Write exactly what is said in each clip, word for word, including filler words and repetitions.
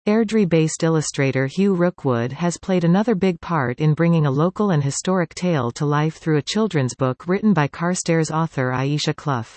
Airdrie-based illustrator Hugh Rookwood has played another big part in bringing a local and historic tale to life through a children's book written by Carstairs author Aisha Clough.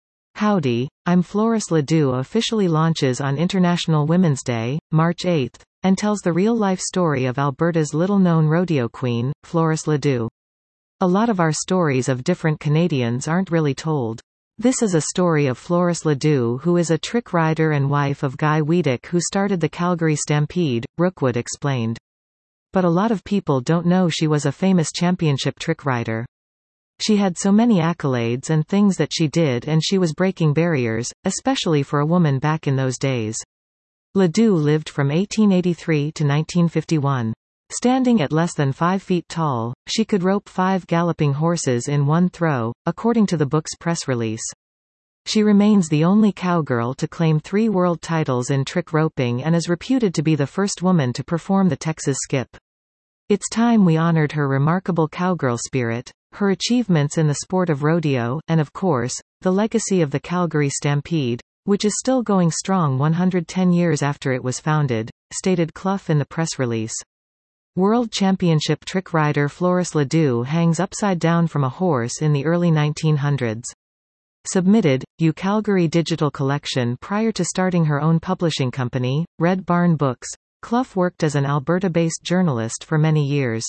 Howdy, I'm Floris Ledoux officially launches on International Women's Day, March eighth, and tells the real-life story of Alberta's little-known rodeo queen, Floris Ledoux. A lot of our stories of different Canadians aren't really told. This is a story of Floris Ledoux, who is a trick rider and wife of Guy Weedick, who started the Calgary Stampede, Rookwood explained. But a lot of people don't know she was a famous championship trick rider. She had so many accolades and things that she did, and she was breaking barriers, especially for a woman back in those days. Ledoux lived from eighteen eighty-three to nineteen fifty-one. Standing at less than five feet tall, she could rope five galloping horses in one throw, according to the book's press release. She remains the only cowgirl to claim three world titles in trick roping and is reputed to be the first woman to perform the Texas skip. It's time we honored her remarkable cowgirl spirit, her achievements in the sport of rodeo, and of course, the legacy of the Calgary Stampede, which is still going strong one hundred ten years after it was founded, stated Clough in the press release. World Championship trick rider Floris Ledoux hangs upside down from a horse in the early nineteen hundreds. Submitted, U Calgary Digital Collection. Prior to starting her own publishing company, Red Barn Books, Clough worked as an Alberta-based journalist for many years.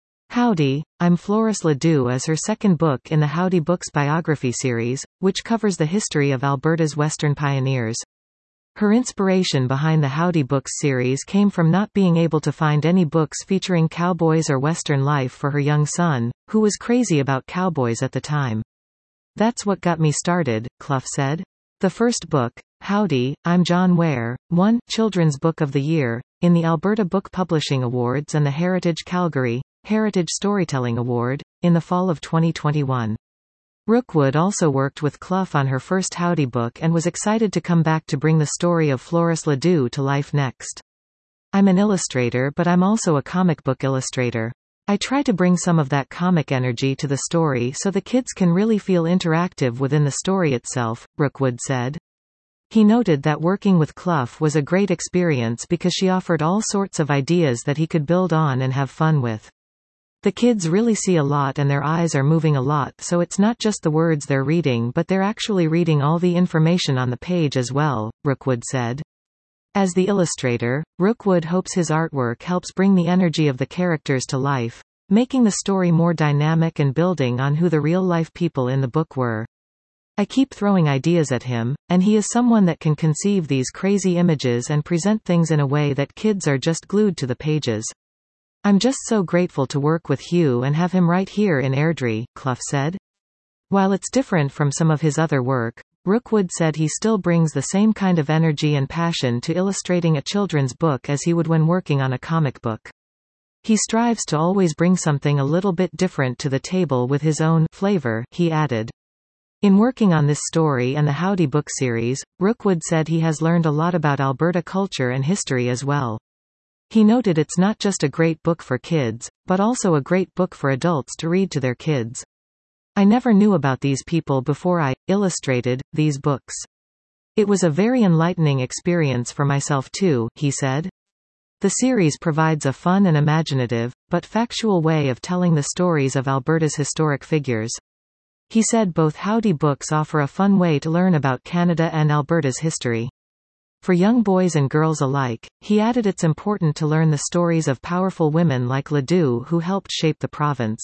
Howdy, I'm Floris Ledoux is her second book in the Howdy Books biography series, which covers the history of Alberta's Western pioneers. Her inspiration behind the Howdy Books series came from not being able to find any books featuring cowboys or Western life for her young son, who was crazy about cowboys at the time. That's what got me started, Clough said. The first book, Howdy, I'm John Ware, won Children's Book of the Year in the Alberta Book Publishing Awards and the Heritage Calgary Heritage Storytelling Award in the fall of twenty twenty-one. Rookwood also worked with Clough on her first Howdy book and was excited to come back to bring the story of Floris Ledoux to life next. I'm an illustrator, but I'm also a comic book illustrator. I try to bring some of that comic energy to the story so the kids can really feel interactive within the story itself, Rookwood said. He noted that working with Clough was a great experience because she offered all sorts of ideas that he could build on and have fun with. The kids really see a lot and their eyes are moving a lot, so it's not just the words they're reading, but they're actually reading all the information on the page as well, Rookwood said. As the illustrator, Rookwood hopes his artwork helps bring the energy of the characters to life, making the story more dynamic and building on who the real-life people in the book were. I keep throwing ideas at him, and he is someone that can conceive these crazy images and present things in a way that kids are just glued to the pages. I'm just so grateful to work with Hugh and have him right here in Airdrie, Clough said. While it's different from some of his other work, Rookwood said he still brings the same kind of energy and passion to illustrating a children's book as he would when working on a comic book. He strives to always bring something a little bit different to the table with his own flavor, he added. In working on this story and the Howdy book series, Rookwood said he has learned a lot about Alberta culture and history as well. He noted it's not just a great book for kids, but also a great book for adults to read to their kids. I never knew about these people before I illustrated these books. It was a very enlightening experience for myself too, he said. The series provides a fun and imaginative, but factual way of telling the stories of Alberta's historic figures. He said both Howdy books offer a fun way to learn about Canada and Alberta's history. For young boys and girls alike, he added it's important to learn the stories of powerful women like Ledoux who helped shape the province.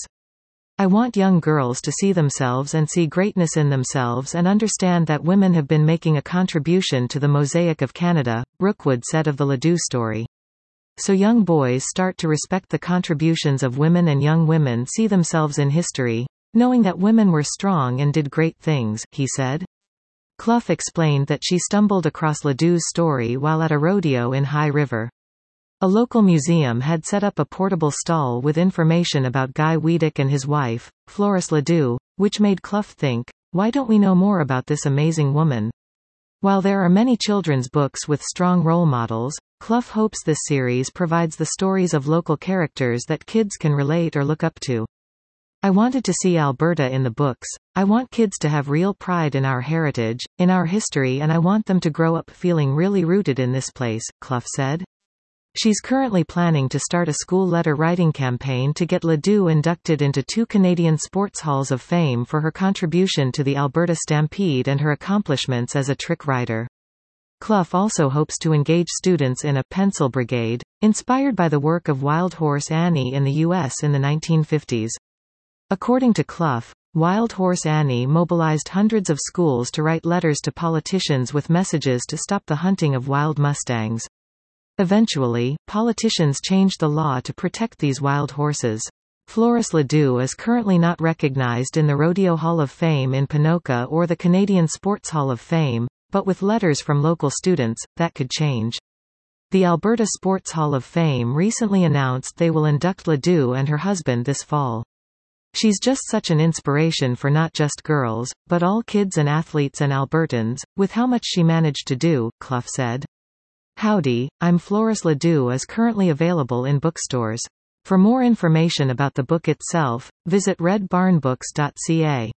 I want young girls to see themselves and see greatness in themselves and understand that women have been making a contribution to the mosaic of Canada, Rookwood said of the Ledoux story. So young boys start to respect the contributions of women and young women see themselves in history, knowing that women were strong and did great things, he said. Clough explained that she stumbled across Ledoux's story while at a rodeo in High River. A local museum had set up a portable stall with information about Guy Weedick and his wife, Floris Ledoux, which made Clough think, why don't we know more about this amazing woman? While there are many children's books with strong role models, Clough hopes this series provides the stories of local characters that kids can relate or look up to. I wanted to see Alberta in the books. I want kids to have real pride in our heritage, in our history, and I want them to grow up feeling really rooted in this place, Clough said. She's currently planning to start a school letter writing campaign to get Ledoux inducted into two Canadian Sports Halls of Fame for her contribution to the Alberta Stampede and her accomplishments as a trick writer. Clough also hopes to engage students in a pencil brigade, inspired by the work of Wild Horse Annie in the U S in the nineteen fifties. According to Clough, Wild Horse Annie mobilized hundreds of schools to write letters to politicians with messages to stop the hunting of wild mustangs. Eventually, politicians changed the law to protect these wild horses. Floris Ledoux is currently not recognized in the Rodeo Hall of Fame in Ponoka or the Canadian Sports Hall of Fame, but with letters from local students, that could change. The Alberta Sports Hall of Fame recently announced they will induct Ledoux and her husband this fall. She's just such an inspiration for not just girls, but all kids and athletes and Albertans, with how much she managed to do, Clough said. Howdy, I'm Floris Ledoux is currently available in bookstores. For more information about the book itself, visit red barn books dot c a.